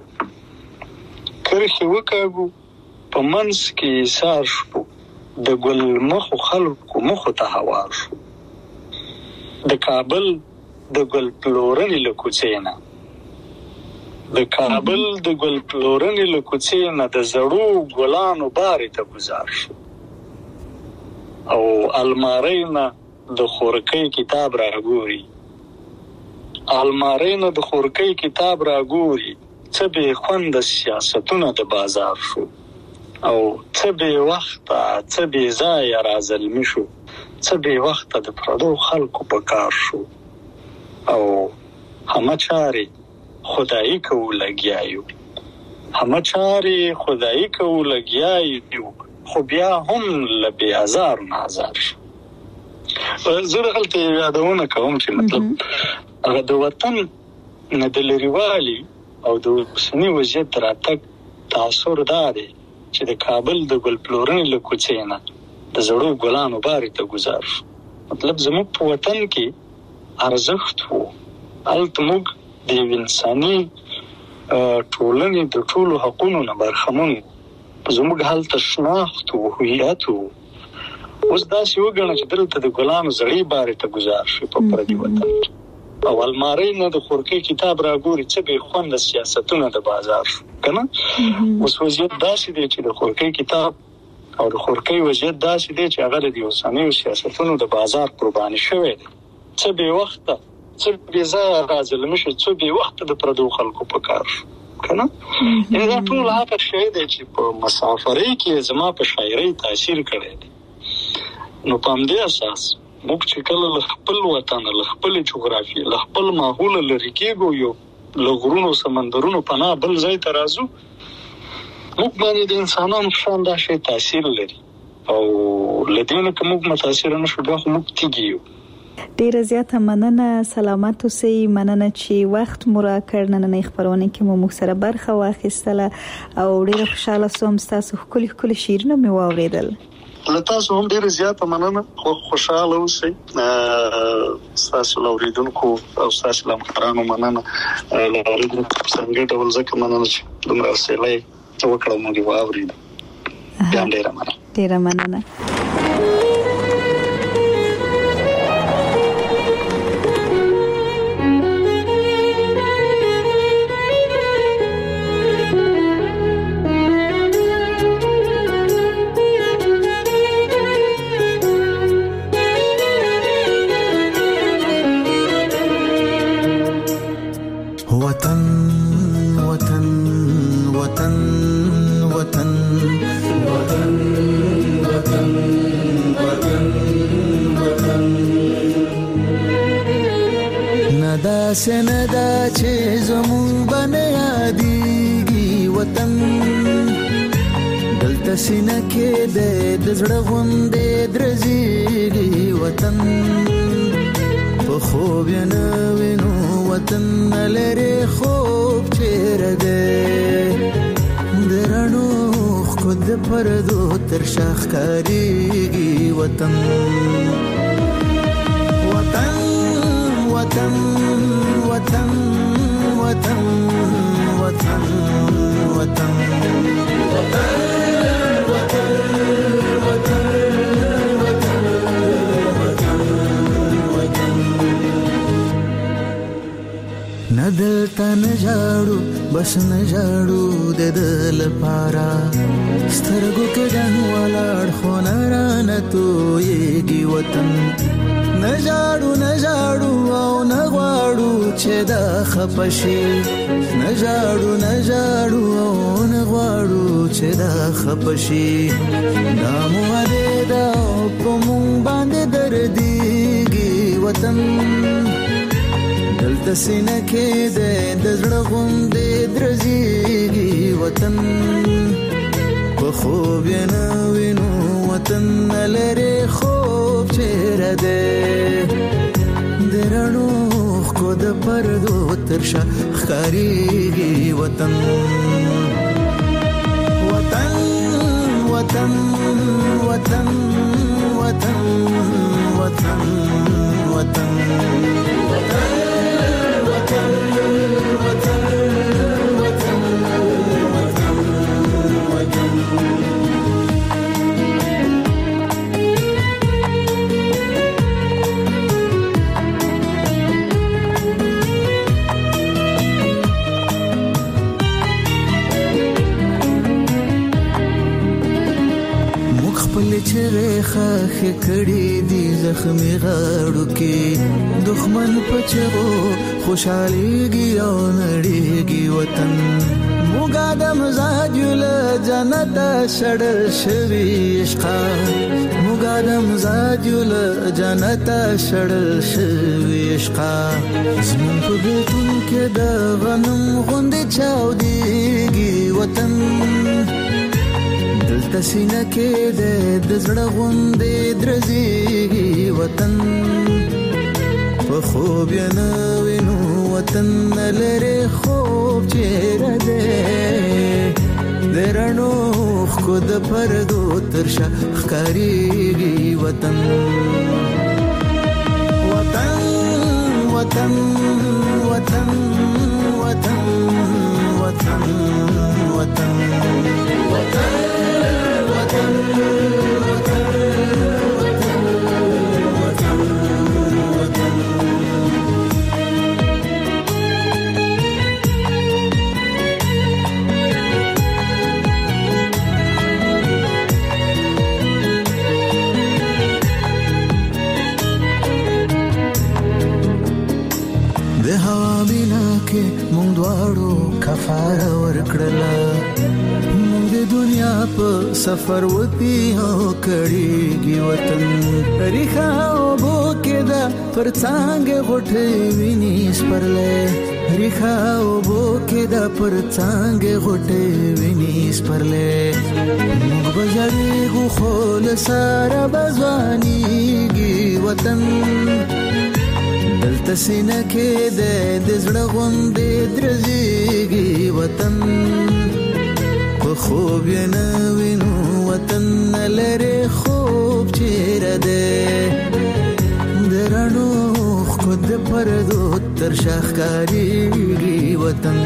کرخي وکاګو په منس کې سار شو د ګل مخ خلکو مخ ته هوار شو د کابل د ګل پلورنې له کوڅې نه د کابل د ګل پلورنې له کوڅې نه د زړو ګلانو بارې ته گزار شو او الماری نه د خورکۍ کتاب راګوري الماری نه د خورکۍ کتاب راګوري څه به خوند سیاستونه د بازار شو او څه به وخت څه به ځای راځلمی شو څه به وخت د پردو خلکو په کار شو او همه چاري خدای کو لګیایو همه چاري خدای کو لګیایو خو بیا هم لبي هزار نازار شو. زه غلطه یادونه کوم چې مطلب هغه د وطن نه د لريوالي او د سنی وضعیت راتګ تاثیر دادي چې د کابل د ګل پلورنې له کوڅې نه د زړو ګلانو بارې ته گزار شو. مطلب زموږ په وطن کې ارزښت وو البته موږ د انساني ټولنې د ټولو حقوقو نه برخمن زموږ هلته شناخت او هویت وو اوس دا څه وګڼه چې دلته د ګلانو زړې بارې ته گزار شو په پردي وطن او الماری نه د خورکۍ کتاب راګوري څه به خوند سیاستونه د بازار شو کنه اوس وضعیت داسې دی چې د خورکۍ کتاب او د خورکۍ وضعیت داسې دی چې هغه د اوسنیو سیاستونو د بازار قرباني شوی دی څه به وخت څه به ځای راځلم شي څه به وخت د پردو خلکو په کار شو کنه دا ټول هغه شی دی چې په مسافرۍ کې زما په شاعرۍ تاثیر کړی دی. نو په دې اساس موږ چې کله له خپل وطن له خپل جغرافي له خپل ماحول لري کېږو یو له غرونو سمندرونو پناه بل ځای ته راځو موږ باندې د انسانانو شان دا شی تاثیر لري او لديونه کوم متاثر نه شو دا موږ تیګیو. ډیره زیاته مننه سلامت اوسئ مننه چې وخت مو راکړ نن نه خبرونه کې مو موږ سره برخه واخیستله او ډیره خوشاله سوم تاسو خپل خپل شیرونه مې واوریدل. له تاسو هم ډېر زیاته مننه. خو خوشاله اوسئ. تاسو لوریدونکو او تاسو لمحرانو مننه. لوریدونکو څنګه ډول ځکه مننه چې دومره حوصله وکړه موږ واورید. بیا ډېر مننه. ډېر مننه. سندا چې زمون باندې یادېږي وطن دلته سینه کې د زړه غوندې درځېږي وطن په خوب یې نه وینو وطن لري خوب چیرې دی د رڼو ښکو د پردو تر شا ښکارېږي وطن وطن وطن وطن وطن وطن وطن ندلتا نجاړو بس نجاړو د دل پارا سترګو کې ډنګ ولاړ خو نارانه تویږي وطن نجاړو نجاړو او نغواړو چې دا خپشي نجاړو نجاړو او نغواړو چې دا خپشي نامو دې دا په مونږ باندې درديږي وطن دلته سینه کې د زړه غوندې درځېږي وطن په خوب یې نه وینو وطن لري خوب چیرې دی د رڼو ښکو د پردو تر شا ښکارېږي وطن وطن وطن وطن وطن وطن وطن خخ کړي دي زخمي غاړو کې دښمن پچغو خوشاليږي او نړيږي وطن موږ د مزاج له جنت شړل شوي عشقا موږ د مزاج له جنت شړل شوي عشقا زمون په بیتون کې د غنم غوندې چاوديږي وطن دلته سینه کې د زړه غوندې درځېږي وطن په خوب یې نه وینو وطن لري خوب چیرې دی د رڼو ښکو د پردو تر شا ښکارېږي وطن وطن وطن وطن وطن وطن وطن وطن مونږ دواړو کفاره ورکړله مونږ د دنیا په سفر وتی او کړيږي وطن ریخه او بو کې دا پر څنګه غټې ویني سپرلې ریخه او بو کې دا پر څنګه غټې ویني سپرلې مونږ بجړېږو خو له سره بځوانيږي وطن دلته سینه کې د زړه غوندې درځېږي وطن په په خوب یې نه وینو وطن لري خوب چیرې ده د رڼو خود پردو تر شاخکاریږي وطن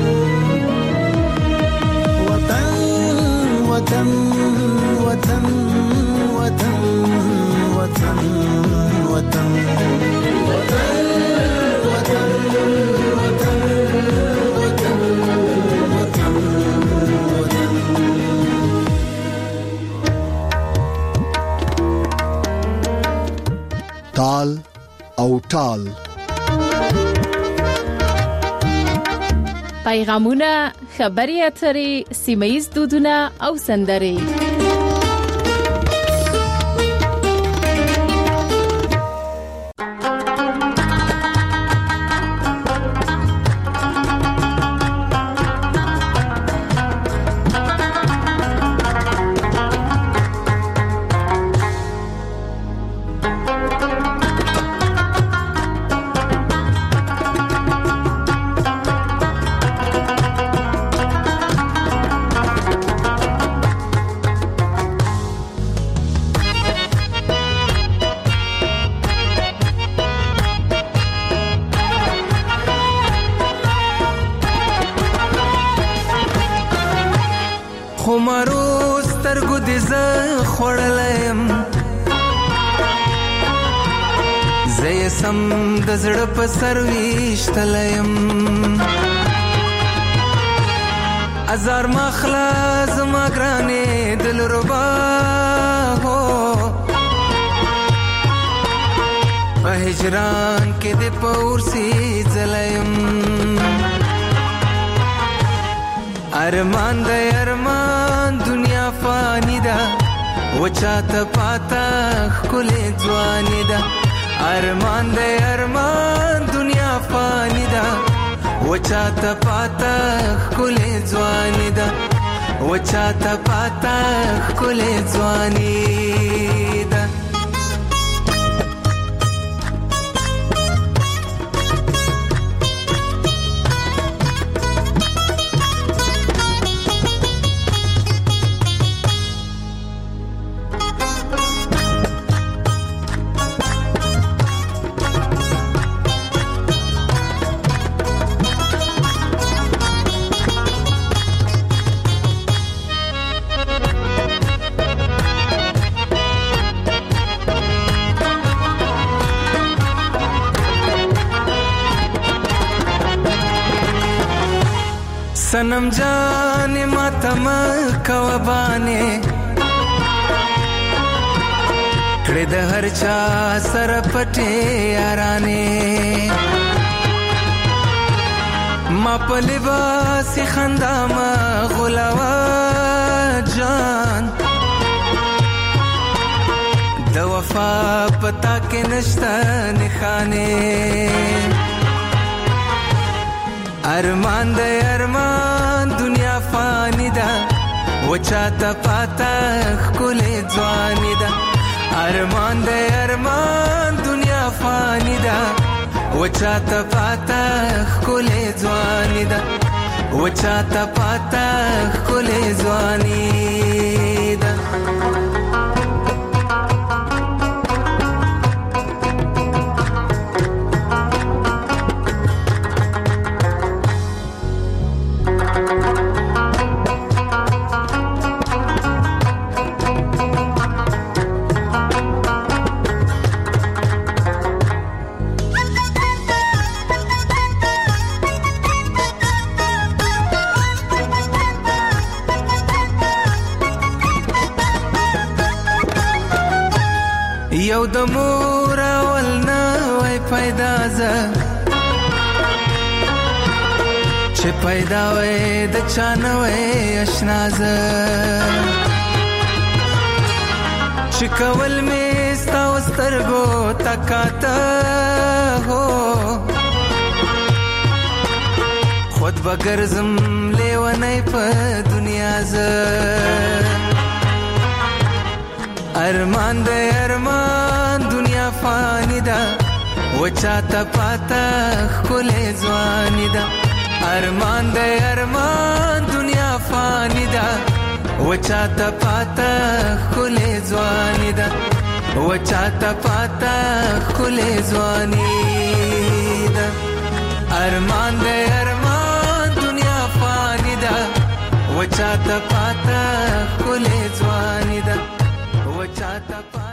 وطن وطن وطن وطن وطن وطن تال او ټال پیغامونه، خبري اترې، سیمه‌ییز دودونه او سندرې. خمارو سترګو دې زه خوړلم زه یې سم د زړه په سر ویشتلم ازار مخلا زما ګرانې دلربا هو په هجران کې دې پورسي ځلم ارمان دا ارمان دنیا فانی دا وچاته پاتا خکلی ځوانی دا ارمان دا ارمان دنیا فانی دا وچاته پاتا خکلی ځوانی دا وچاته پاتا خکلی ځوانی دا सनम जाने मातम कवबाने कड़े द हर चा सर पटे याराने मा पलिबासी खंदा मा गुलावा जान द वफा पता के नश्ता निखाने ارمان دا ارمان دنیا فانی دا وچاته پاتا خکلی ځوانی دا ارمان دا ارمان دنیا فانی دا وچاته پاتا خکلی ځوانی دا وچاته پاتا خکلی ځوانی دا یو د مور اول نه وای پیدا زه چې پیدا وای د چا نه وای اشنا زه چې کول مې ستا سترګو تکاته هو خود بګرزم لیونی په دنیا زه ارمان دا ارمان دنیا فانی دا وچاته پاتا خکلی ځوانی دا ارمان دا ارمان دنیا فانی دا وچاته پاتا خله ځواني دا وچاته پاتا خله ځواني دا ارمان دې ارمان دنیا فانی دا وچاته پاتا خله ځواني دا وچاته